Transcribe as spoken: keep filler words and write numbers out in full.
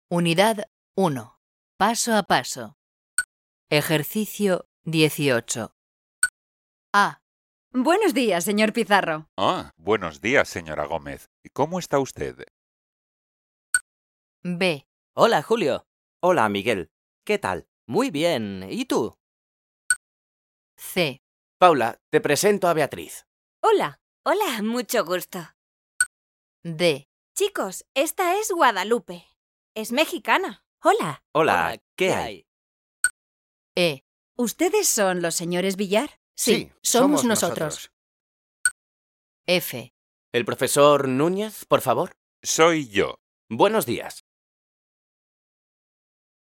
Unidad uno. Paso a paso. Ejercicio dieciocho. A. Buenos días, señor Pizarro. Ah, buenos días, señora Gómez. ¿Cómo está usted? B. Hola, Julio. Hola, Miguel. ¿Qué tal? Muy bien. ¿Y tú? C. Paula, te presento a Beatriz. Hola. Hola, mucho gusto. D. Chicos, esta es Guadalupe. Es mexicana. Hola. Hola, ¿qué hay? E. ¿Ustedes son los señores Villar? Sí, somos nosotros. F. ¿El profesor Núñez, por favor? Soy yo. Buenos días.